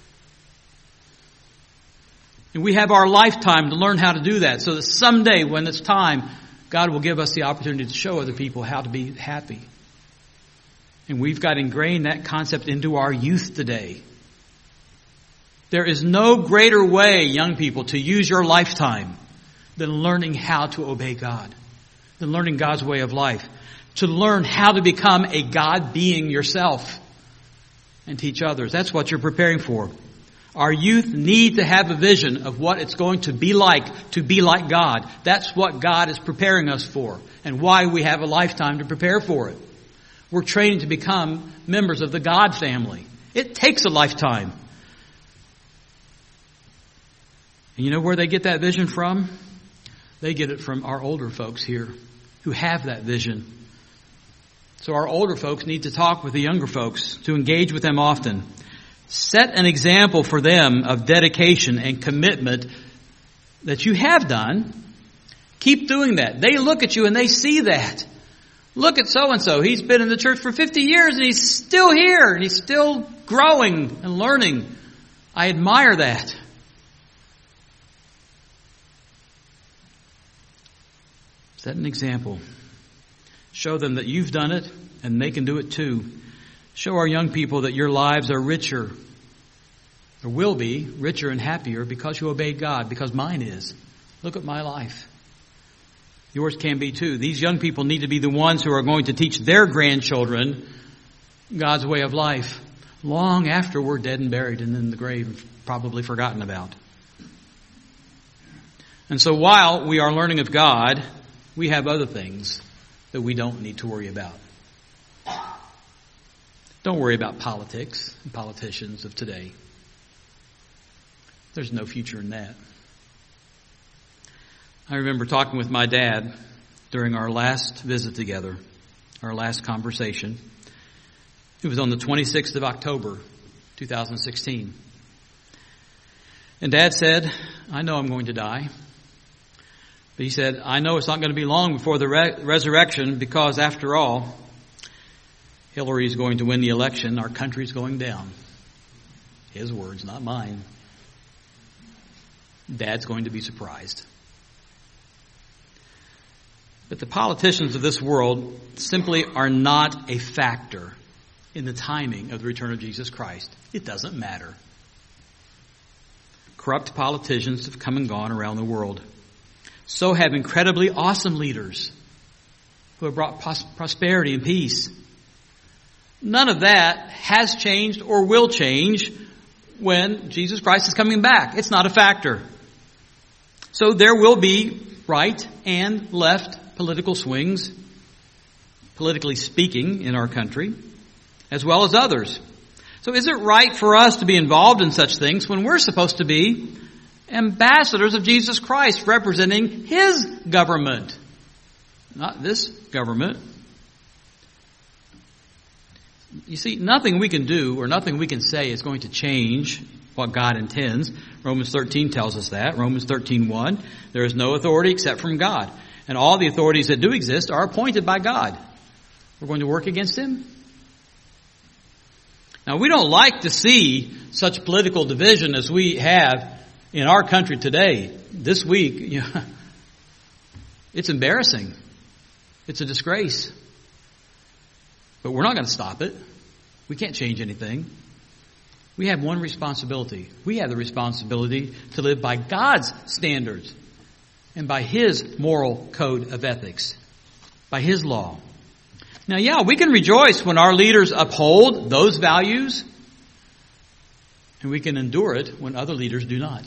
And we have our lifetime to learn how to do that, so that someday when it's time, God will give us the opportunity to show other people how to be happy. And we've got ingrained that concept into our youth today. There is no greater way, young people, to use your lifetime than learning how to obey God, than learning God's way of life, to learn how to become a God being yourself and teach others. That's what you're preparing for. Our youth need to have a vision of what it's going to be like to be like God. That's what God is preparing us for and why we have a lifetime to prepare for it. We're training to become members of the God family. It takes a lifetime. And you know where they get that vision from? They get it from our older folks here who have that vision. So our older folks need to talk with the younger folks, to engage with them often. Set an example for them of dedication and commitment that you have done. Keep doing that. They look at you and they see that. Look at so-and-so. He's been in the church for fifty years and he's still here and he's still growing and learning. I admire that. Set an example. Show them that you've done it and they can do it too. Show our young people that your lives are richer, or will be richer and happier because you obey God, because mine is. Look at my life. Yours can be too. These young people need to be the ones who are going to teach their grandchildren God's way of life long after we're dead and buried and in the grave, probably forgotten about. And so while we are learning of God, we have other things that we don't need to worry about. Don't worry about politics and politicians of today. There's no future in that. I remember talking with my dad during our last visit together, our last conversation. It was on the twenty-sixth of October, two thousand sixteen. And Dad said, I know I'm going to die. But he said, I know it's not going to be long before the re- resurrection because after all, Hillary is going to win the election. Our country's going down. His words, not mine. Dad's going to be surprised. But the politicians of this world simply are not a factor in the timing of the return of Jesus Christ. It doesn't matter. Corrupt politicians have come and gone around the world. So have incredibly awesome leaders who have brought pros- prosperity and peace. None of that has changed or will change when Jesus Christ is coming back. It's not a factor. So there will be right and left political swings, politically speaking, in our country, as well as others. So is it right for us to be involved in such things when we're supposed to be ambassadors of Jesus Christ, representing His government, not this government? You see, nothing we can do or nothing we can say is going to change what God intends. Romans thirteen tells us that. Romans thirteen one, there is no authority except from God. And all the authorities that do exist are appointed by God. We're going to work against Him? Now, we don't like to see such political division as we have in our country today. This week, you know, it's embarrassing. It's a disgrace. But we're not going to stop it. We can't change anything. We have one responsibility. We have the responsibility to live by God's standards and by His moral code of ethics, by His law. Now, yeah, we can rejoice when our leaders uphold those values, and we can endure it when other leaders do not.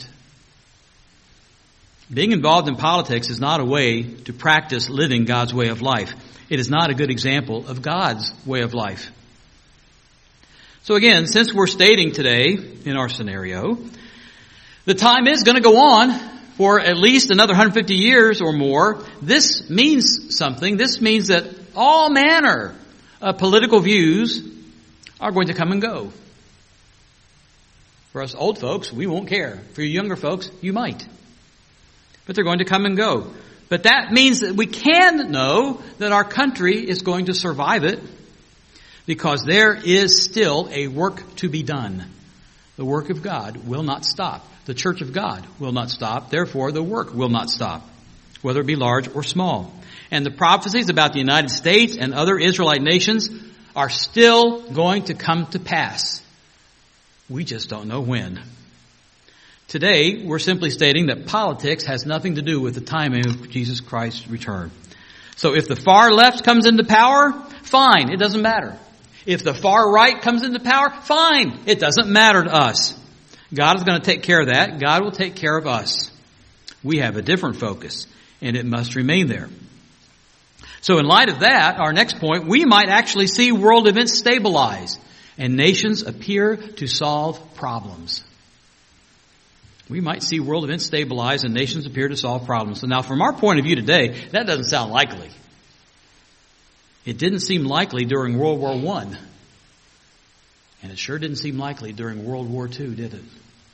Being involved in politics is not a way to practice living God's way of life. It is not a good example of God's way of life. So again, since we're stating today in our scenario, the time is going to go on for at least another one hundred fifty years or more. This means something. This means that all manner of political views are going to come and go. For us old folks, we won't care. For you younger folks, you might. But they're going to come and go. But that means that we can know that our country is going to survive it because there is still a work to be done. The work of God will not stop. The church of God will not stop. Therefore, the work will not stop, whether it be large or small. And the prophecies about the United States and other Israelite nations are still going to come to pass. We just don't know when. Today, we're simply stating that politics has nothing to do with the timing of Jesus Christ's return. So if the far left comes into power, fine, it doesn't matter. If the far right comes into power, fine, it doesn't matter to us. God is going to take care of that. God will take care of us. We have a different focus, and it must remain there. So in light of that, our next point, we might actually see world events stabilize and nations appear to solve problems. We might see world events stabilize and nations appear to solve problems. So now from our point of view today, that doesn't sound likely. It didn't seem likely during World War One. And it sure didn't seem likely during World War Two, did it?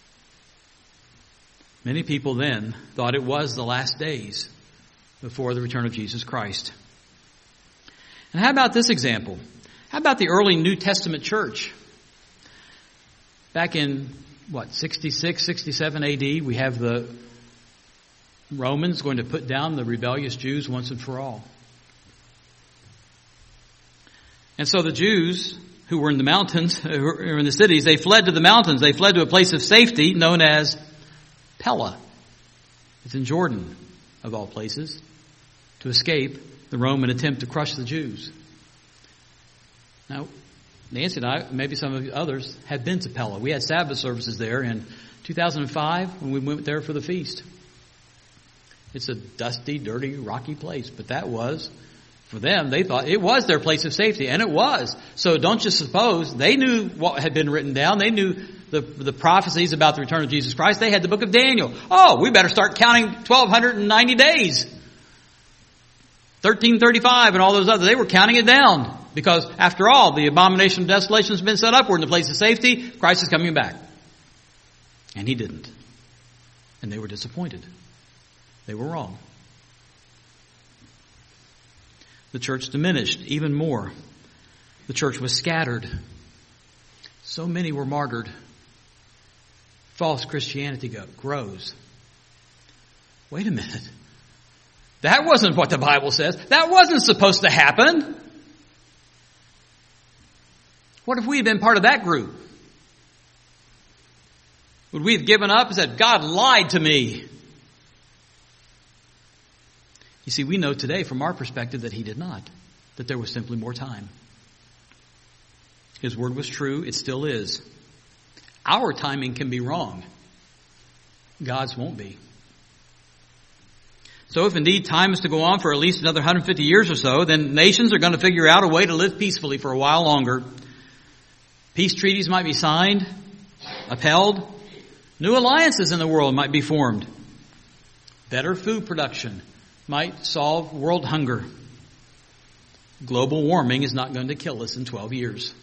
Many people then thought it was the last days before the return of Jesus Christ. And how about this example? How about the early New Testament church? Back in, what, sixty-six, sixty-seven A D, we have the Romans going to put down the rebellious Jews once and for all. And so the Jews who were in the mountains, who were in the cities, they fled to the mountains. They fled to a place of safety known as Pella. It's in Jordan, of all places, to escape the Roman attempt to crush the Jews. Now, Nancy and I, maybe some of the others, had been to Pella. We had Sabbath services there in two thousand five when we went there for the feast. It's a dusty, dirty, rocky place, but that was, for them, they thought it was their place of safety, and it was. So don't just suppose. They knew what had been written down. They knew the, the prophecies about the return of Jesus Christ. They had the book of Daniel. Oh, we better start counting twelve ninety days. thirteen thirty-five and all those others. They were counting it down. Because, after all, the abomination of desolation has been set up. We're in the place of safety. Christ is coming back. And he didn't. And they were disappointed. They were wrong. The church diminished even more. The church was scattered. So many were martyred. False Christianity grows. Wait a minute. That wasn't what the Bible says. That wasn't supposed to happen. What if we had been part of that group? Would we have given up and said, God lied to me? You see, we know today from our perspective that he did not. That there was simply more time. His word was true. It still is. Our timing can be wrong. God's won't be. So if indeed time is to go on for at least another one hundred fifty years or so, then nations are going to figure out a way to live peacefully for a while longer. Peace treaties might be signed, upheld. New alliances in the world might be formed. Better food production might solve world hunger. Global warming is not going to kill us in twelve years.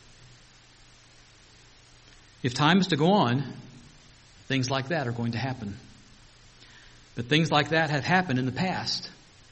If time is to go on, things like that are going to happen. But things like that have happened in the past.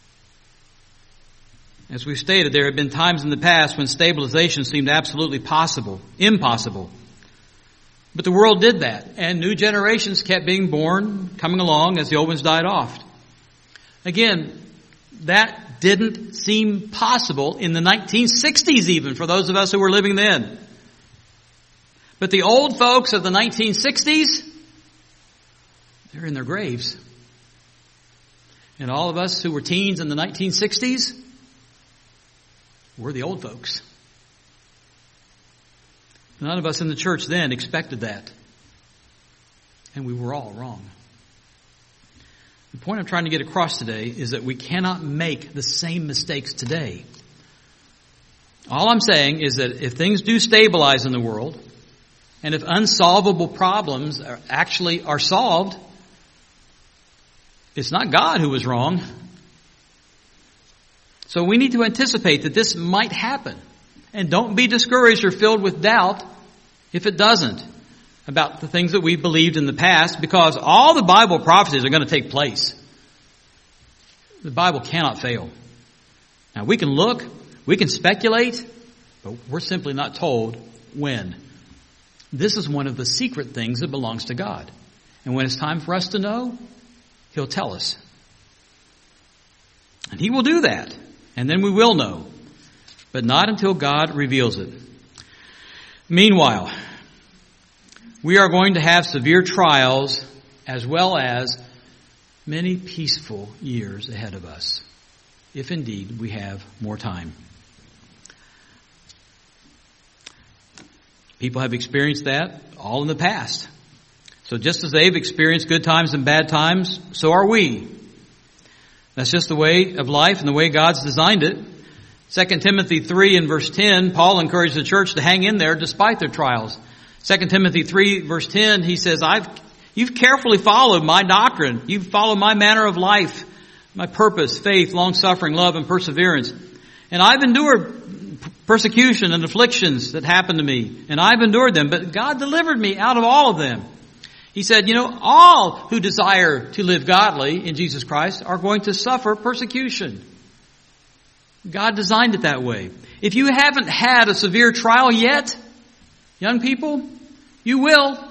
As we've stated, there have been times in the past when stabilization seemed absolutely possible, impossible. But the world did that, and new generations kept being born, coming along as the old ones died off. Again, that didn't seem possible in the nineteen sixties even, for those of us who were living then. But the old folks of the nineteen sixties, they're in their graves. And all of us who were teens in the nineteen sixties, we're the old folks. None of us in the church then expected that. And we were all wrong. The point I'm trying to get across today is that we cannot make the same mistakes today. All I'm saying is that if things do stabilize in the world, and if unsolvable problems are actually are solved, it's not God who was wrong. So we need to anticipate that this might happen. And don't be discouraged or filled with doubt if it doesn't about the things that we believed in the past, because all the Bible prophecies are going to take place. The Bible cannot fail. Now we can look, we can speculate, but we're simply not told when. This is one of the secret things that belongs to God. And when it's time for us to know, he'll tell us. And he will do that. And then we will know. but not until God reveals it. Meanwhile, we are going to have severe trials as well as many peaceful years ahead of us, if indeed we have more time. People have experienced that all in the past. So just as they've experienced good times and bad times, so are we. That's just the way of life and the way God's designed it. Second Timothy three and verse ten, Paul encouraged the church to hang in there despite their trials. Second Timothy three verse ten, he says, I've, you've carefully followed my doctrine. You've followed my manner of life, my purpose, faith, long-suffering, love, and perseverance. And I've endured persecution and afflictions that happened to me. And I've endured them, but God delivered me out of all of them. He said, you know, all who desire to live godly in Jesus Christ are going to suffer persecution. God designed it that way. If you haven't had a severe trial yet, young people, you will.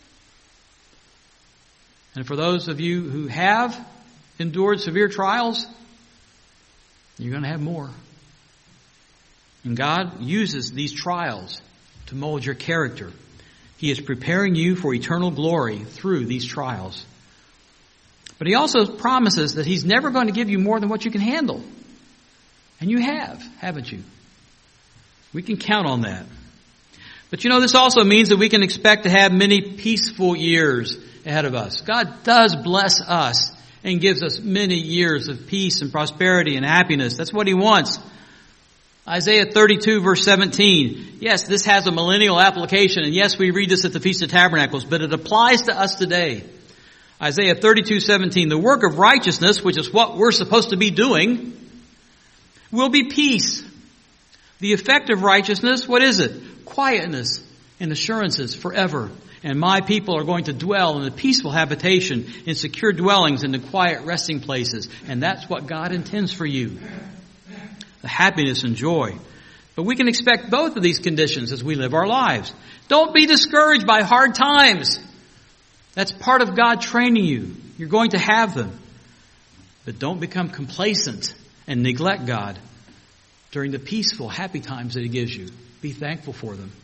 And for those of you who have endured severe trials, you're going to have more. And God uses these trials to mold your character. He is preparing you for eternal glory through these trials. But He also promises that He's never going to give you more than what you can handle. And you have, haven't you? We can count on that. But you know, this also means that we can expect to have many peaceful years ahead of us. God does bless us and gives us many years of peace and prosperity and happiness. That's what He wants. Isaiah thirty-two verse seventeen. Yes, this has a millennial application, and yes, we read this at the Feast of Tabernacles, but it applies to us today. Isaiah thirty-two seventeen. The work of righteousness, which is what we're supposed to be doing, will be peace. The effect of righteousness, what is it? Quietness and assurances forever. And my people are going to dwell in a peaceful habitation, in secure dwellings, in the quiet resting places. And that's what God intends for you. The happiness and joy. But we can expect both of these conditions as we live our lives. Don't be discouraged by hard times. That's part of God training you. You're going to have them. But don't become complacent and neglect God during the peaceful, happy times that He gives you. Be thankful for them.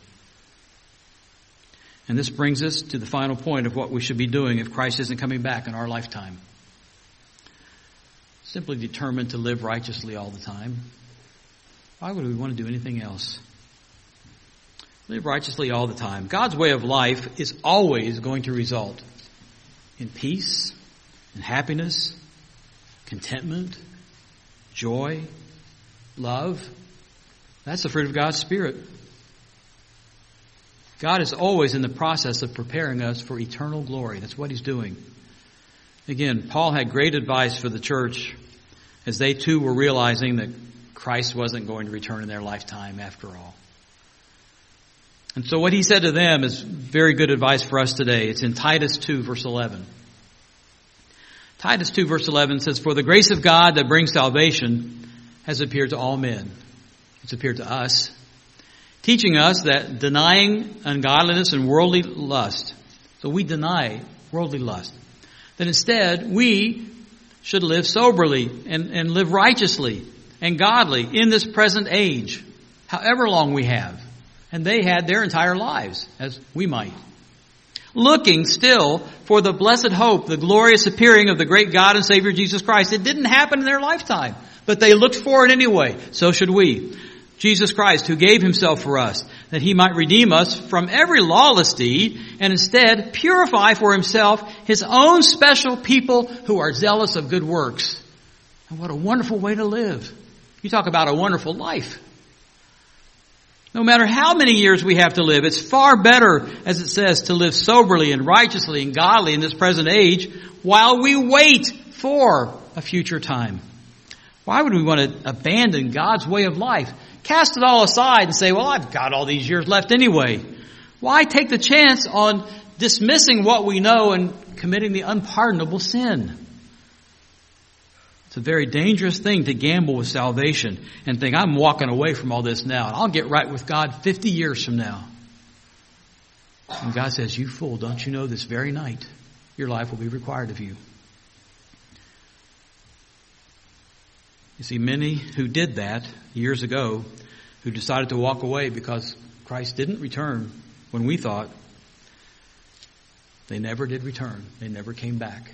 And this brings us to the final point of what we should be doing if Christ isn't coming back in our lifetime. Simply determined to live righteously all the time. Why would we want to do anything else? Live righteously all the time. God's way of life is always going to result in peace and happiness, contentment, joy, love. That's the fruit of God's Spirit. God is always in the process of preparing us for eternal glory. That's what He's doing. Again, Paul had great advice for the church as they too were realizing that Christ wasn't going to return in their lifetime after all. And so what he said to them is very good advice for us today. It's in Titus two, verse eleven. Titus two, verse eleven says, For the grace of God that brings salvation has appeared to all men. It's appeared to us, teaching us that denying ungodliness and worldly lust, so we deny worldly lust, that instead we should live soberly and, and live righteously and godly in this present age, however long we have. And they had their entire lives, as we might. Looking still for the blessed hope, the glorious appearing of the great God and Savior Jesus Christ. It didn't happen in their lifetime, but they looked for it anyway. So should we. Jesus Christ, who gave Himself for us, that He might redeem us from every lawless deed, and instead purify for Himself His own special people who are zealous of good works. And what a wonderful way to live. You talk about a wonderful life. No matter how many years we have to live, it's far better, as it says, to live soberly and righteously and godly in this present age while we wait for a future time. Why would we want to abandon God's way of life? Cast it all aside and say, well, I've got all these years left anyway. Why take the chance on dismissing what we know and committing the unpardonable sin? It's a very dangerous thing to gamble with salvation and think, I'm walking away from all this now, and I'll get right with God fifty years from now. And God says, you fool, don't you know this very night your life will be required of you? You see, many who did that years ago who decided to walk away because Christ didn't return when we thought. They never did return. They never came back.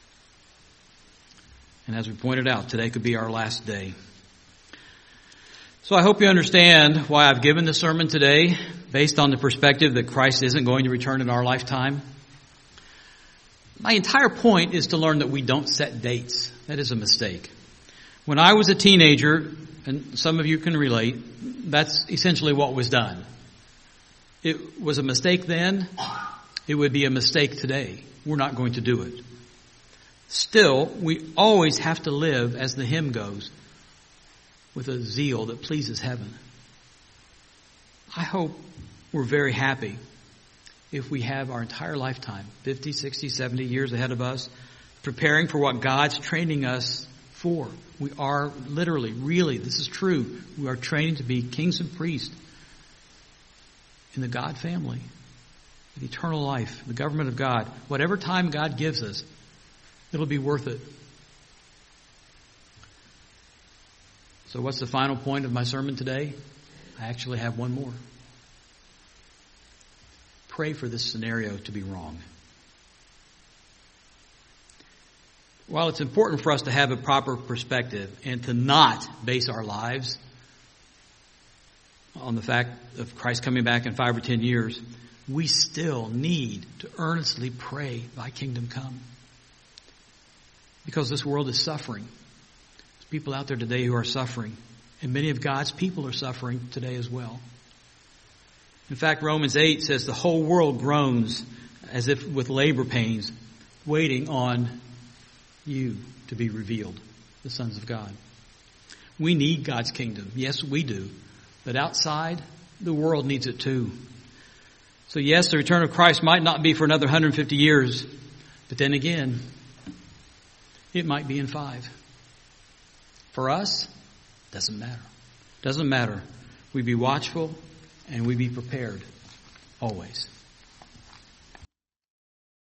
And as we pointed out, today could be our last day. So I hope you understand why I've given the sermon today based on the perspective that Christ isn't going to return in our lifetime. My entire point is to learn that we don't set dates. That is a mistake. When I was a teenager, and some of you can relate, that's essentially what was done. It was a mistake then. It would be a mistake today. We're not going to do it. Still, we always have to live, as the hymn goes, with a zeal that pleases heaven. I hope we're very happy if we have our entire lifetime, fifty, sixty, seventy years ahead of us, preparing for what God's training us for. We are literally, really, this is true, we are training to be kings and priests in the God family, the eternal life, the government of God. Whatever time God gives us, it'll be worth it. So what's the final point of my sermon today? I actually have one more. Pray for this scenario to be wrong. While it's important for us to have a proper perspective and to not base our lives on the fact of Christ coming back in five or ten years, we still need to earnestly pray, thy kingdom come. Because this world is suffering. There's people out there today who are suffering. And many of God's people are suffering today as well. In fact, Romans eight says the whole world groans as if with labor pains, waiting on you to be revealed, the sons of God. We need God's kingdom. Yes, we do. But outside, the world needs it too. So yes, the return of Christ might not be for another one hundred fifty years. But then again, it might be in five. For us, doesn't matter. Doesn't matter. We be watchful and we be prepared always.